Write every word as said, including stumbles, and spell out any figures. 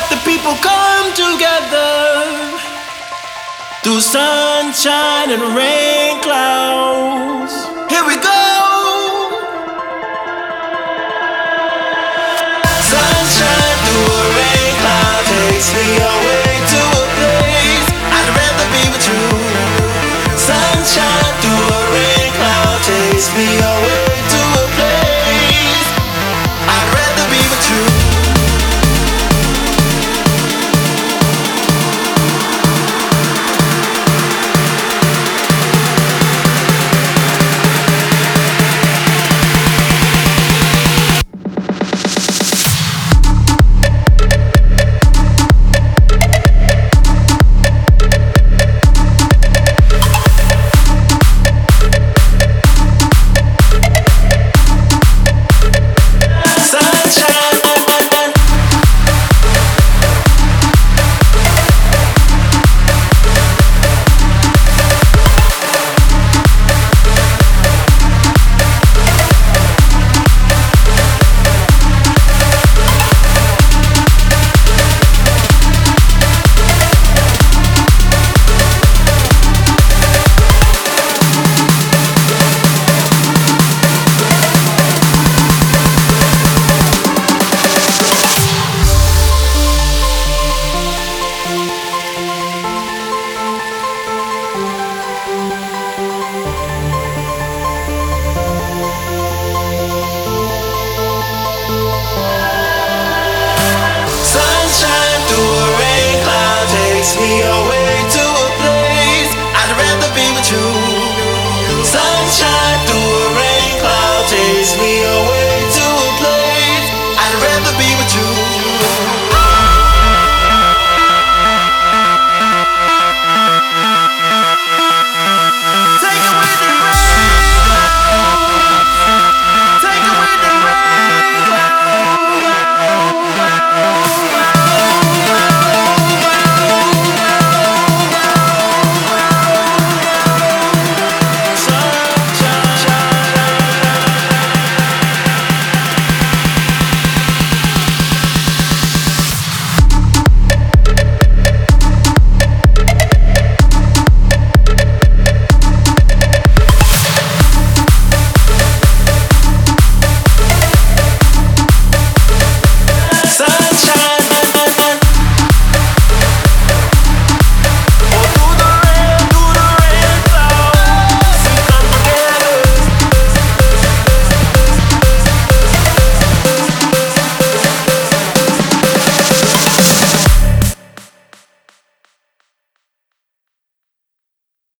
The people come together through sunshine and rain clouds. Here we go. Sunshine through a rain cloud takes me away to a place I'd rather be with you. Sunshine through a rain cloud takes me away to a place I'd rather be with you. Sunshine through a rain cloud takes me away to a place I'd rather be with you. Sunshine through a rain cloud takes me away to a place I'd rather be with you.